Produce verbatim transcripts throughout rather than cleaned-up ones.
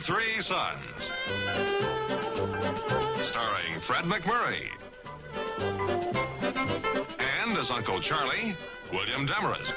Three Sons. Starring Fred McMurray. And as Uncle Charlie, William Demarest.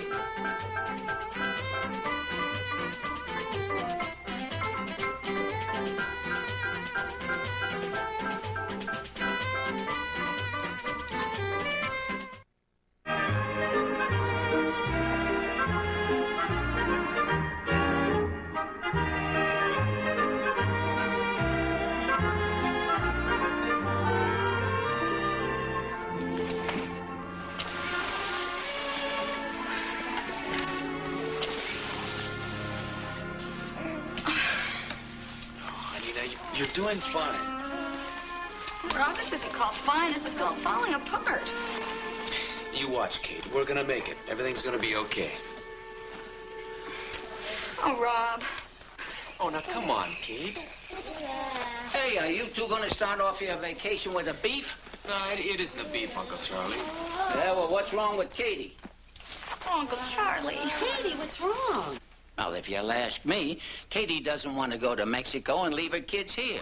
You're doing fine. Rob, this isn't called fine. This is called falling apart. You watch, Kate. We're gonna make it. Everything's gonna be okay. Oh, Rob. Oh, now come on, Kate. Hey, are you two gonna start off your vacation with a beef? No, it, it isn't a beef, Uncle Charlie. Yeah, well, what's wrong with Katie? Oh, Uncle Charlie. Katie, what's wrong? Well, if you'll ask me, Katie doesn't want to go to Mexico and leave her kids here.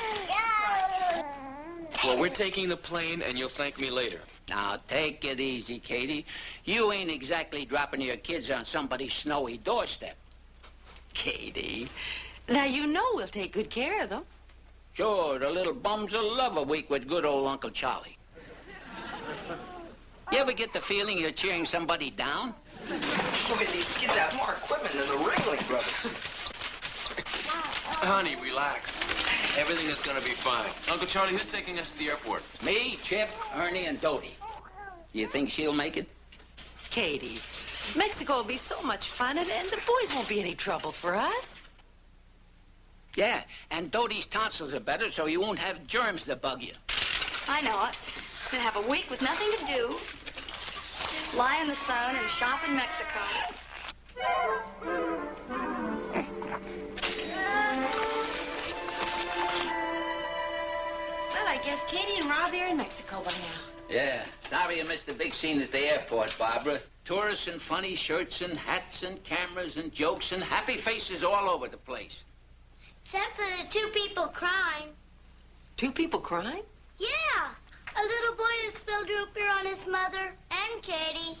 Well, we're taking the plane, and you'll thank me later. Now, take it easy, Katie. You ain't exactly dropping your kids on somebody's snowy doorstep. Katie, now you know we'll take good care of them. Sure, the little bums will love a week with good old Uncle Charlie. You ever get the feeling you're cheering somebody down? Look at these kids have more equipment than the Ringling Brothers. Honey, relax. Everything is going to be fine. Uncle Charlie, who's taking us to the airport? Me, Chip, Ernie, and Dodie. You think she'll make it? Katie, Mexico will be so much fun, and, and the boys won't be any trouble for us. Yeah, and Dodie's tonsils are better, so you won't have germs to bug you. I know it. Gonna have a week with nothing to do. Lie in the sun and shop in Mexico. Well, I guess Katie and Robbie are in Mexico by now. Yeah, sorry you missed the big scene at the airport, Barbara. Tourists in funny shirts and hats and cameras and jokes and happy faces all over the place. Except for the two people crying. Two people crying? Yeah. A little boy who spilled root beer on his mother and Katie.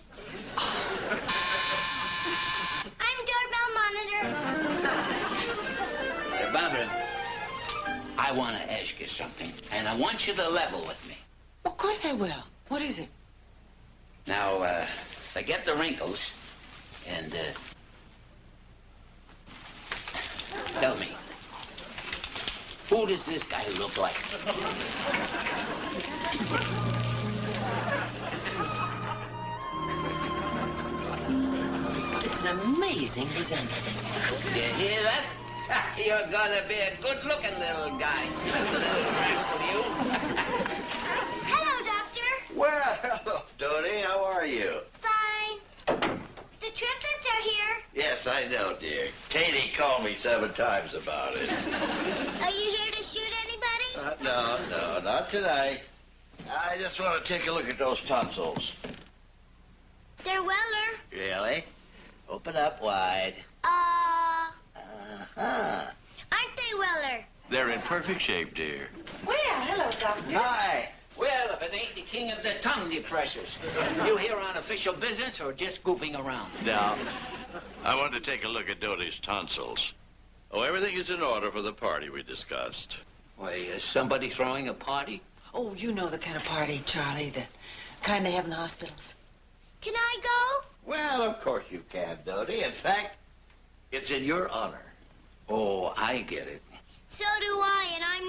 I'm doorbell monitor. Uh, Barbara, I want to ask you something, and I want you to level with me. Of course I will. What is it? Now, uh, forget the wrinkles, and, uh, tell me, who does this guy look like? It's an amazing resemblance. You hear that? You're gonna be a good-looking little guy. Little rascal, you. Hello, Doctor. Well, hello, Dodie. How are you? Fine. The triplets are here. Yes, I know, dear. Katie called me seven times about it. Are you here to shoot anybody? Uh, no, no, not tonight. I just want to take a look at those tonsils. They're Weller. Really? Open up wide. Uh... Uh-huh. Aren't they Weller? They're in perfect shape, dear. Well, hello, Doctor. Hi. Well, if it ain't the king of the tongue depressors. You here on official business or just goofing around? Now, I wanted to take a look at Dodie's tonsils. Oh, everything is in order for the party we discussed. Why, is somebody throwing a party? Oh, you know the kind of party, Charlie, the kind they have in the hospitals. Can I go? Well, of course you can, Dodie. In fact, it's in your honor. Oh, I get it. So do I, and I'm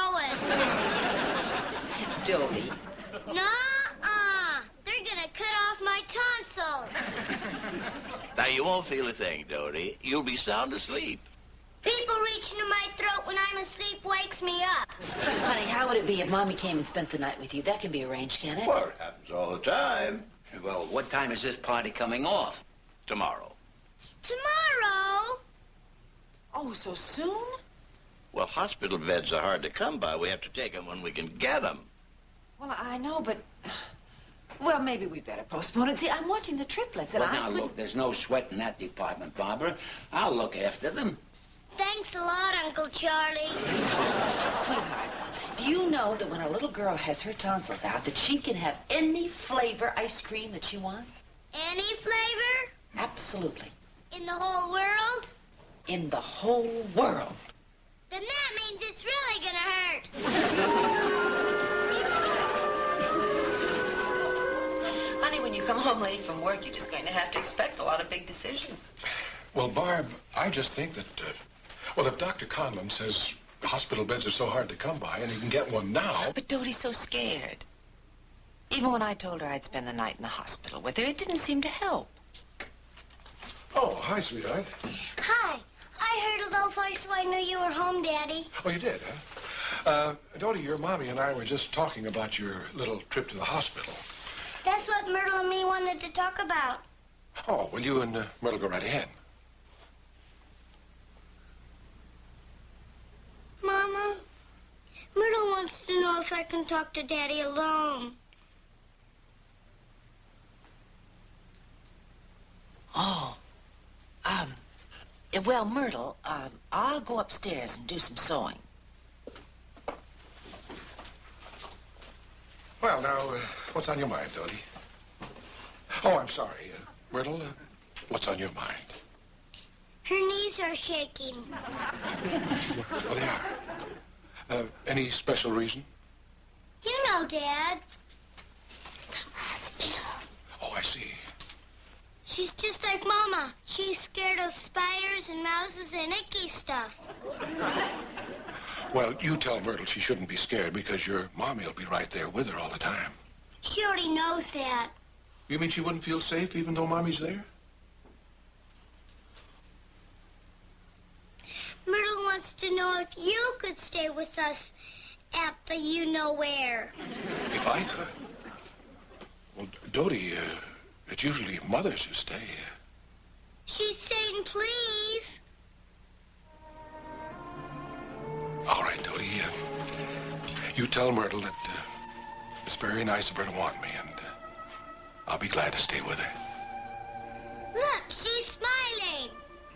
not going. Dodie. Nuh-uh. They're gonna cut off my tonsils. Now, you won't feel a thing, Dodie. You'll be sound asleep. People reaching in my throat when I'm asleep wakes me up. Honey, how would it be if Mommy came and spent the night with you? That can be arranged, can it? Well, it happens all the time. Well, what time is this party coming off? Tomorrow. Tomorrow? Oh, so soon? Well, hospital beds are hard to come by. We have to take them when we can get them. Well, I know, but... Well, maybe we better postpone it. See, I'm watching the triplets, and Well, I now, could... look, there's no sweat in that department, Barbara. I'll look after them. thanks a lot, Uncle Charlie. Sweetheart, do you know that when a little girl has her tonsils out, that she can have any flavor ice cream that she wants? Any flavor? Absolutely. In the whole world? In the whole world. Then that means it's really gonna hurt. Honey, when you come home late from work, you're just going to have to expect a lot of big decisions. Well, Barb, I just think that, uh, well, if Doctor Conlon says hospital beds are so hard to come by and he can get one now... But Dodie's so scared. Even when I told her I'd spend the night in the hospital with her, it didn't seem to help. Oh, hi, sweetheart. Hi. I heard a low voice, so I knew you were home, Daddy. Oh, you did, huh? Uh, Dodie, your mommy and I were just talking about your little trip to the hospital. That's what Myrtle and me wanted to talk about. Oh, well, you and uh, Myrtle go right ahead. Mama, Myrtle wants to know if I can talk to Daddy alone. Oh, um, yeah, well, Myrtle, um, I'll go upstairs and do some sewing. Well, now, uh, what's on your mind, Dodie? Oh, I'm sorry. Uh, Myrtle, uh, what's on your mind? Her knees are shaking. Oh, they are. Uh, any special reason? You know, Dad. The hospital. Oh, I see. She's just like Mama. She's scared of spiders and mouses and icky stuff. Well, you tell Myrtle she shouldn't be scared because your mommy will be right there with her all the time. She already knows that. You mean she wouldn't feel safe even though mommy's there? Myrtle wants to know if you could stay with us at the you-know-where. If I could? Well, Dodie, uh, it's usually mothers who stay. She's saying please. All right, Dodie. Uh, you tell Myrtle that uh, it's very nice of her to want me, and uh, I'll be glad to stay with her. Look, she's smiling.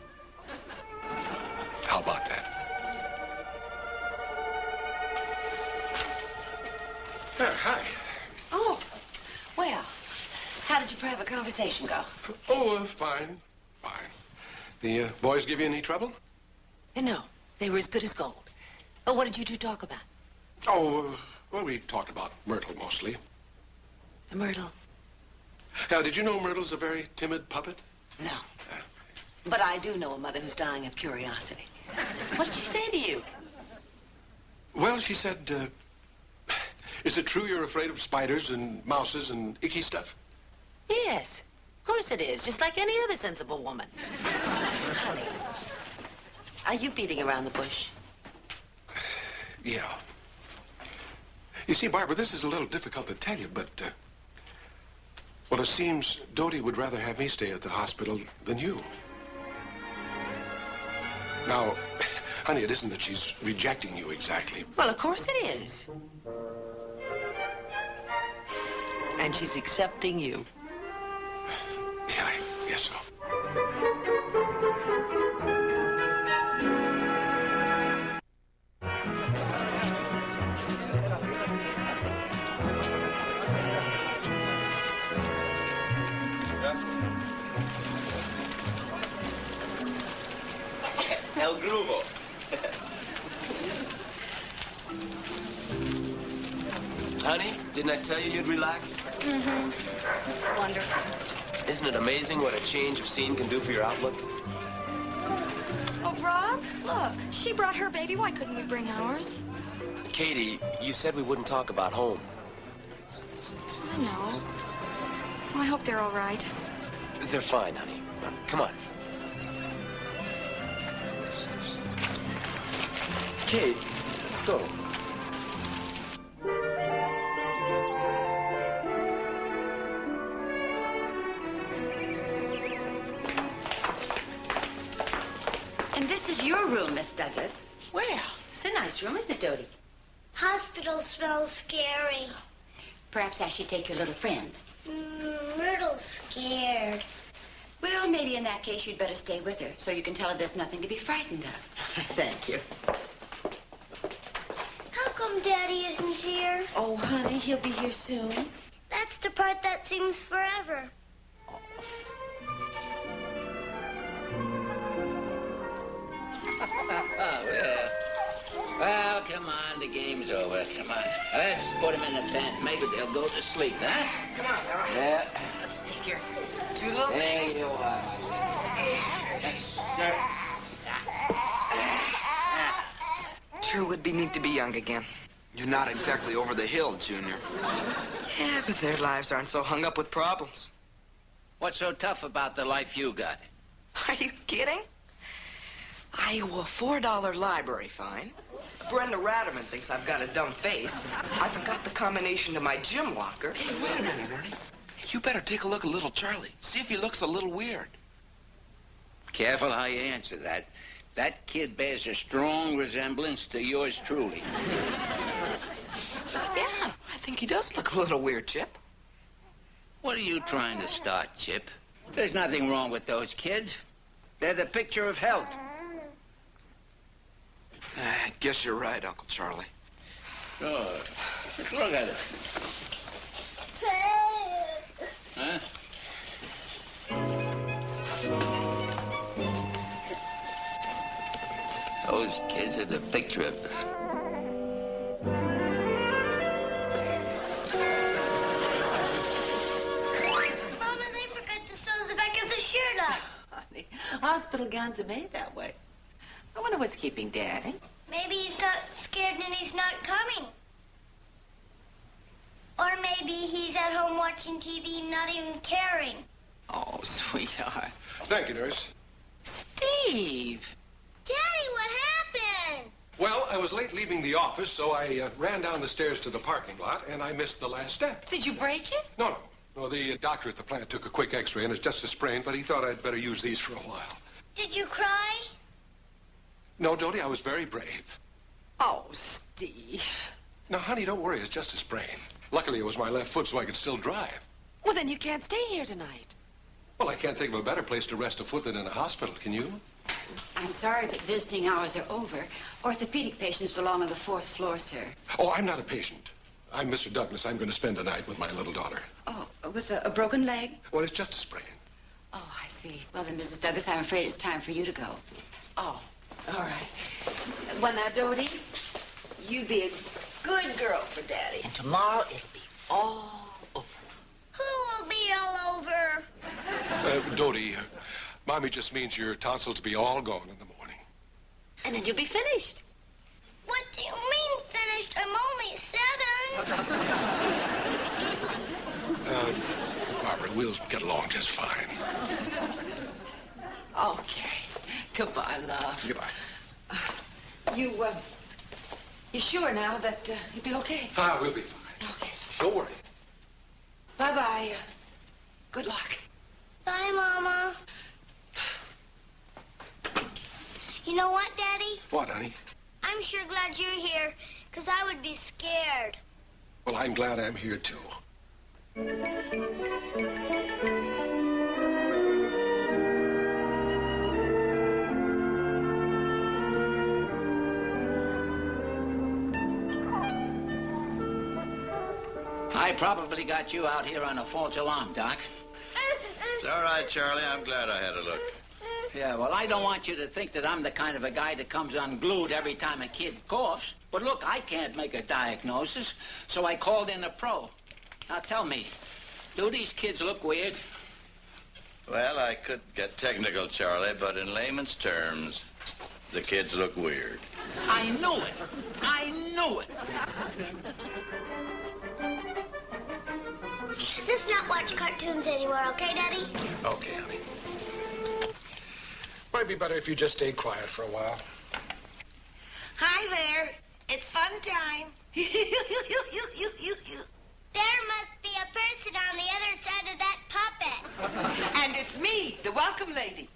How about that? Uh, hi. Oh, well, how did your private conversation go? Oh, uh, fine. Fine. The uh, boys give you any trouble? Uh, No, they were as good as gold. Oh, what did you two talk about? Oh, uh, well, we talked about Myrtle mostly. Myrtle? Now, did you know Myrtle's a very timid puppet? No. But I do know a mother who's dying of curiosity. What did she say to you? Well, she said, uh, is it true you're afraid of spiders and mouses and icky stuff? Yes, of course it is, just like any other sensible woman. Honey, are you beating around the bush? Yeah. You see, Barbara, this is a little difficult to tell you, but, uh, well, it seems Dodie would rather have me stay at the hospital than you. Now, honey, it isn't that she's rejecting you exactly. Well, of course it is. And she's accepting you. Yeah, I guess so. El Gruvo. Honey, didn't I tell you you'd relax? Mm-hmm. It's wonderful. Isn't it amazing what a change of scene can do for your outlook? Oh, Rob, look. She brought her baby. Why couldn't we bring ours? Katie, you said we wouldn't talk about home. I know. I hope they're all right. They're fine, honey. Now, come on. Kate, let's go. And this is your room, Miss Douglas. Well, it's a nice room, isn't it, Dodie? Hospital smells scary. Perhaps I should take your little friend. Mm, Myrtle's scared. Well, Well, maybe in that case you'd better stay with her so you can tell her there's nothing to be frightened of. Thank you. How come Daddy isn't here? Oh, honey, he'll be here soon. That's the part that seems forever. Oh, well. Well, come on, the game's over. Come on. Let's put them in the pen. Maybe they'll go to sleep, huh? Come on, Laura. Yeah. Let's take your two little There babies. you are. Yes, sir. Sure would be neat to be young again. You're not exactly over the hill, Junior. Yeah, but their lives aren't so hung up with problems. What's so tough about the life you got? Are you kidding? I owe a four dollar library fine. Brenda Ratterman thinks I've got a dumb face. I forgot the combination to my gym locker. Hey, wait a minute, Ernie. You better take a look at little Charlie. See if he looks a little weird. Careful how you answer that. That kid bears a strong resemblance to yours truly. Yeah, I think he does look a little weird, Chip. What are you trying to start, Chip? There's nothing wrong with those kids. They're the picture of health. I guess you're right, Uncle Charlie. Sure. Just look at it. Huh? Those kids are the picture of... Mama, they forgot to sew the back of the shirt up. Honey, hospital gowns are made that way. I wonder what's keeping Daddy. Maybe he's got scared and he's not coming. Or maybe he's at home watching T V, not even caring. Oh, sweetheart. Thank you, nurse. Steve! Daddy, what happened? Well, I was late leaving the office, so I uh, ran down the stairs to the parking lot, and I missed the last step. Did you break it? No, no. No, the doctor at the plant took a quick x-ray, and it's just a sprain, but he thought I'd better use these for a while. Did you cry? No, Dodie, I was very brave. Oh, Steve. Now, honey, don't worry. It's just a sprain. Luckily, it was my left foot, so I could still drive. Well, then you can't stay here tonight. Well, I can't think of a better place to rest a foot than in a hospital, can you? I'm sorry, but visiting hours are over. Orthopedic patients belong on the fourth floor, sir. Oh, I'm not a patient. I'm Mister Douglas. I'm going to spend the night with my little daughter. Oh, with a, a broken leg? Well, it's just a sprain. Oh, I see. Well, then, Missus Douglas, I'm afraid it's time for you to go. Oh, all right. Well, now, Dodie, you be a good girl for Daddy. And tomorrow it'll be all over. Who will be all over? Uh, Dodie, uh, Mommy just means your tonsils be all gone in the morning. And then you'll be finished. What do you mean finished? I'm only seven. uh, Barbara, we'll get along just fine. Okay. Goodbye, love. Goodbye. Uh, you, uh, you sure now that uh, you'll be okay? Ah, we'll be fine. Okay. Don't worry. Bye-bye. Uh, good luck. Bye, Mama. You know what, Daddy? What, honey? I'm sure glad you're here, because I would be scared. Well, I'm glad I'm here, too. I probably got you out here on a false alarm, Doc. It's all right, Charlie. I'm glad I had a look. Yeah, well, I don't want you to think that I'm the kind of a guy that comes unglued every time a kid coughs. But look, I can't make a diagnosis, so I called in a pro. Now tell me, do these kids look weird? Well, I could get technical, Charlie, but in layman's terms, the kids look weird. I knew it. I knew it. Let's not watch cartoons anymore, okay, Daddy? Okay, honey. Might be better if you just stayed quiet for a while. Hi there. It's fun time. There must be a person on the other side of that puppet. And it's me, the welcome lady.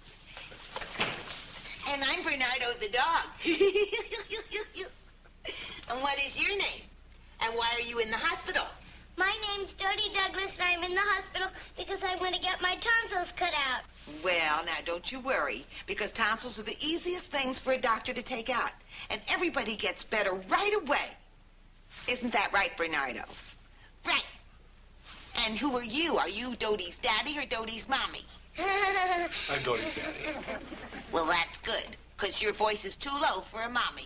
And I'm Bernardo the dog. And what is your name? And why are you in the hospital? My name's Dodie Douglas, and I'm in the hospital because I'm going to get my tonsils cut out. Well, now, don't you worry, because tonsils are the easiest things for a doctor to take out. And everybody gets better right away. Isn't that right, Bernardo? Right. And who are you? Are you Dodie's daddy or Dodie's mommy? I'm Dodie's daddy. Well, that's good, because your voice is too low for a mommy.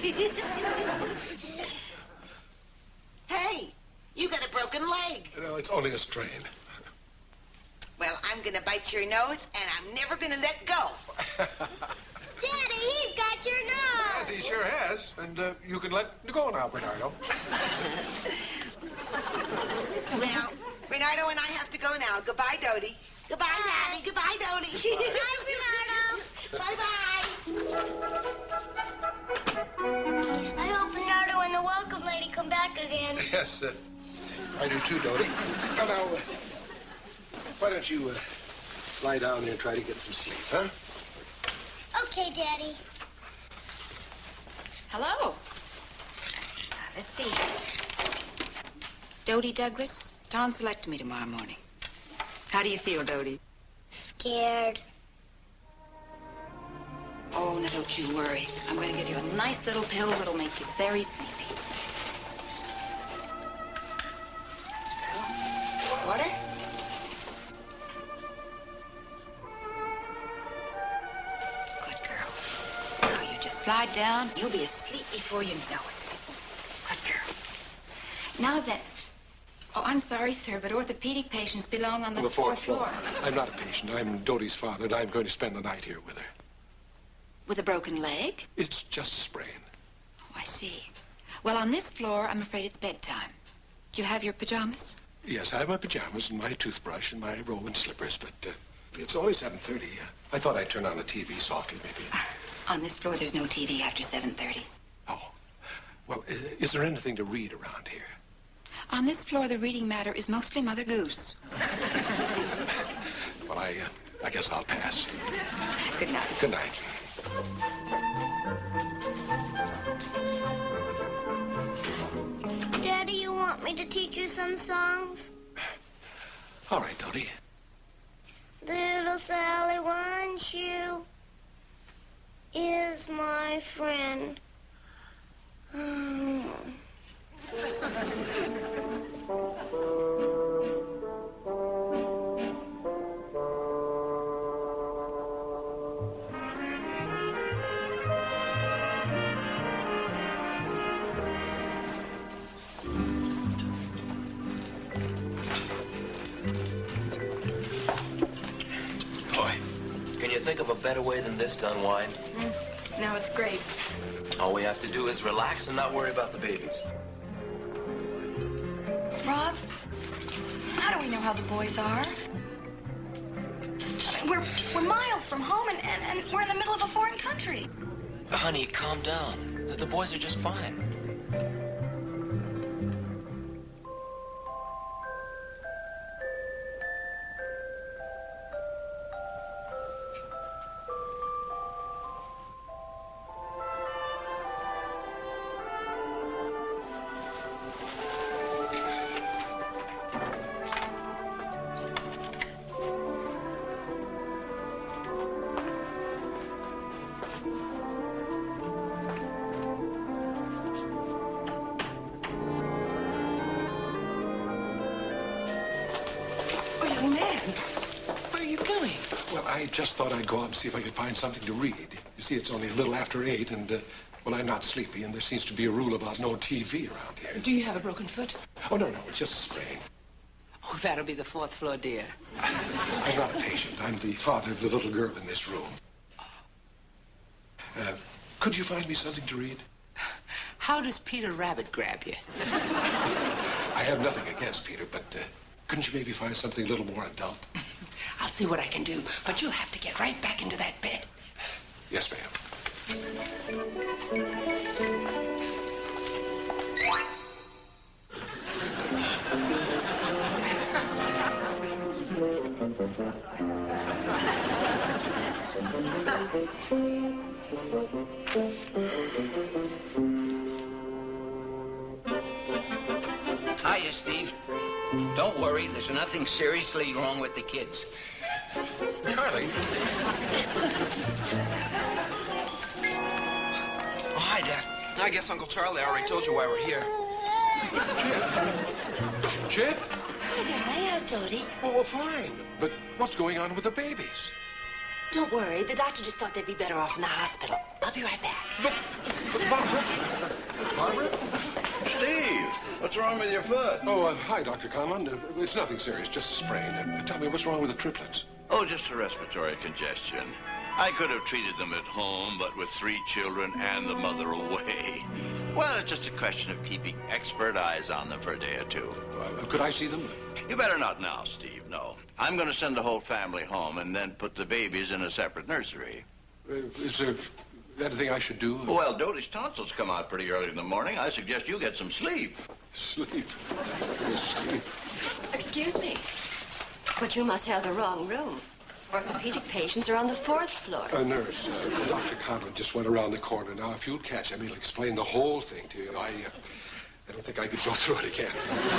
Hey, you got a broken leg. No, it's only a strain. Well, I'm going to bite your nose, and I'm never going to let go. Daddy, he's got your nose. Yes, he sure has. And uh, you can let go now, Bernardo. Well, Bernardo and I have to go now. Goodbye, Dodie. Goodbye, Bye. Daddy. Goodbye, Dodie. Bye, Bye-bye. I hope Bernardo and the welcome lady come back again. Yes, uh, I do too, Dodie. Now, now, uh, why don't you uh, lie down there and try to get some sleep, huh? Okay, Daddy. Hello. Let's see. Dodie Douglas, tonsillectomy tomorrow morning. How do you feel, Dodie? Scared. Oh, now don't you worry. I'm going to give you a nice little pill that'll make you very sleepy. Water? Good girl. Now you just slide down. You'll be asleep before you know it. Good girl. Now then. Oh, I'm sorry, sir, but orthopedic patients belong on the, On the fourth, floor. floor. I'm not a patient. I'm Dodie's father, and I'm going to spend the night here with her. With a broken leg? It's just a sprain. Oh, I see. Well, on this floor, I'm afraid it's bedtime. Do you have your pajamas? Yes, I have my pajamas and my toothbrush and my robe and slippers, but uh, it's only seven thirty. Uh, I thought I'd turn on the T V softly, maybe. Uh, on this floor, there's no T V after seven thirty. Oh. Well, uh, is there anything to read around here? On this floor, the reading matter is mostly Mother Goose. Well, I, uh, I guess I'll pass. Good night. Good night. Daddy, you want me to teach you some songs? All right, Dodie. Little Sally One Shoe is my friend. Oh. Boy, can you think of a better way than this to unwind? Mm. No, it's great. All we have to do is relax and not worry about the babies. Rob, how do we know how the boys are? I mean, we're, we're miles from home, and, and, and we're in the middle of a foreign country. Honey, calm down. The, the boys are just fine. I just thought I'd go out and see if I could find something to read. You see, it's only a little after eight, and, uh, well, I'm not sleepy, and there seems to be a rule about no T V around here. Do you have a broken foot? Oh, no, no, it's just a sprain. Oh, that'll be the fourth floor, dear. I'm not a patient. I'm the father of the little girl in this room. Uh, could you find me something to read? How does Peter Rabbit grab you? I have nothing against Peter, but uh, couldn't you maybe find something a little more adult? I'll see what I can do, but you'll have to get right back into that bed. Yes, ma'am. Hiya, Steve. Don't worry, there's nothing seriously wrong with the kids. Charlie, guess Uncle Charlie already told you why we're here. Chip? Chip? Hi, darling. How's Dodie? Oh, well, fine. But what's going on with the babies? Don't worry. The doctor just thought they'd be better off in the hospital. I'll be right back. But, but Barbara? Barbara? Steve, what's wrong with your foot? Oh, uh, hi, Doctor Conlon. Uh, it's nothing serious, just a sprain. Uh, tell me, what's wrong with the triplets? Oh, just a respiratory congestion. I could have treated them at home, but with three children and the mother away. Well, it's just a question of keeping expert eyes on them for a day or two. Uh, could I see them? You better not now, Steve, no. I'm going to send the whole family home and then put the babies in a separate nursery. Uh, is there anything I should do? Well, Dodie's tonsils come out pretty early in the morning. I suggest you get some sleep. Sleep? Sleep? Excuse me, but you must have the wrong room. Orthopedic patients are on the fourth floor. Uh, nurse, uh, Doctor Conlon just went around the corner. Now, if you'll catch him, he'll explain the whole thing to you. I, uh, I don't think I could go through it again.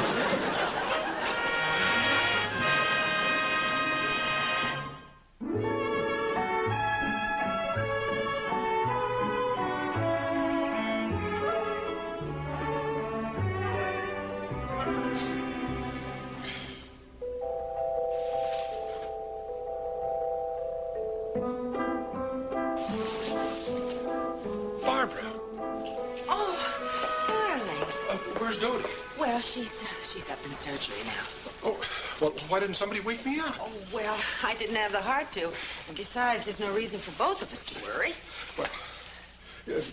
Well, she's uh, she's up in surgery now. Oh, well, why didn't somebody wake me up? Oh, well, I didn't have the heart to. And besides, there's no reason for both of us to worry. Well, yes.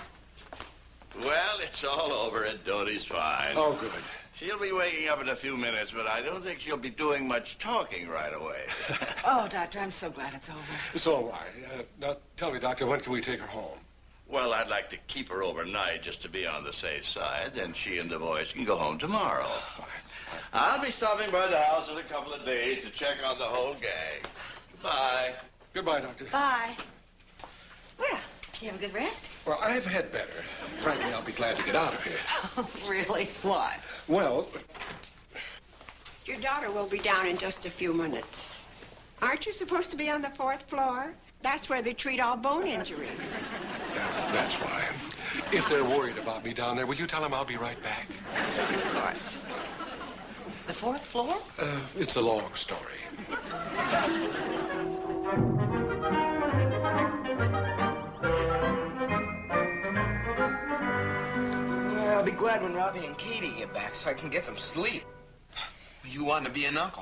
Well, it's all over and Dodie's fine. Oh, good. She'll be waking up in a few minutes, but I don't think she'll be doing much talking right away. Oh, Doctor, I'm so glad it's over. So am I. Uh, now, tell me, Doctor, when can we take her home? Well, I'd like to keep her overnight just to be on the safe side. Then she and the boys can go home tomorrow. Fine. I'll be stopping by the house in a couple of days to check on the whole gang. Goodbye. Goodbye, Doctor. Bye. Well, did you have a good rest? Well, I've had better. Frankly, I'll be glad to get out of here. Oh, really? Why? Well... Your daughter will be down in just a few minutes. Aren't you supposed to be on the fourth floor? That's where they treat all bone injuries. Yeah, that's why. If they're worried about me down there, will you tell them I'll be right back? Of course. The fourth floor? Uh, it's a long story. Well, I'll be glad when Robbie and Katie get back so I can get some sleep. You want to be an uncle?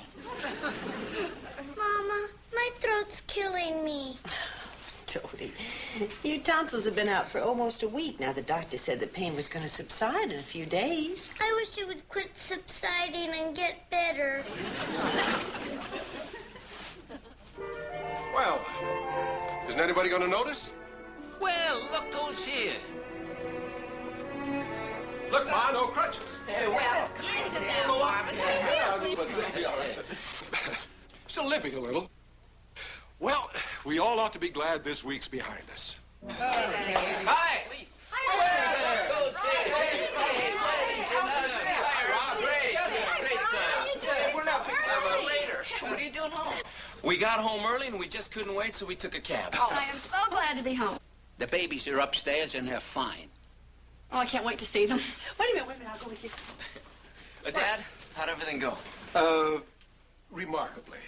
Mama, my throat's killing me. Dodie, your tonsils have been out for almost a week. Now, the doctor said the pain was going to subside in a few days. I wish it would quit subsiding and get better. Well, isn't anybody going to notice? Well, look who's here. Look, Ma, no crutches. Hey, well, Yes, sit down, Barbara. Still limping a little. Well, we all ought to be glad this week's behind us. Hi. We're not picking up later. What are you doing home? We got home early and we just couldn't wait, so we took a cab. Oh, I am so glad to be home. The babies are upstairs and they're fine. Oh, I can't wait to see them. Wait a minute, wait a minute, I'll go with you. Uh, Dad, how'd everything go? Uh, remarkably.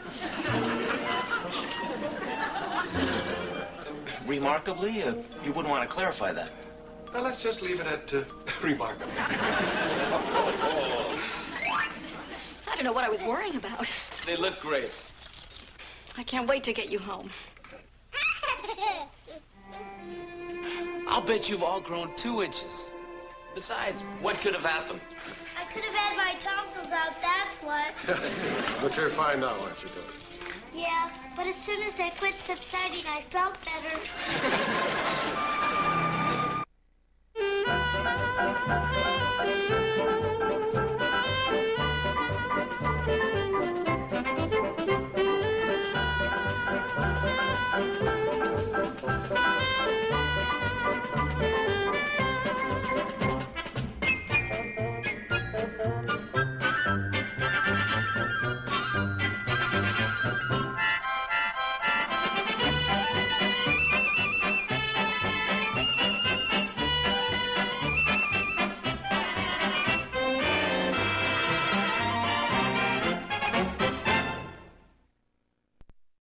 Remarkably? Uh, you wouldn't want to clarify that. Now, let's just leave it at uh, remarkably. I don't know what I was worrying about. They look great. I can't wait to get you home. I'll bet you've all grown two inches. Besides, what could have happened? I could have had my tonsils out, that's what. But you're fine now, aren't you, Dodie? Yeah, but as soon as they quit subsiding, I felt better.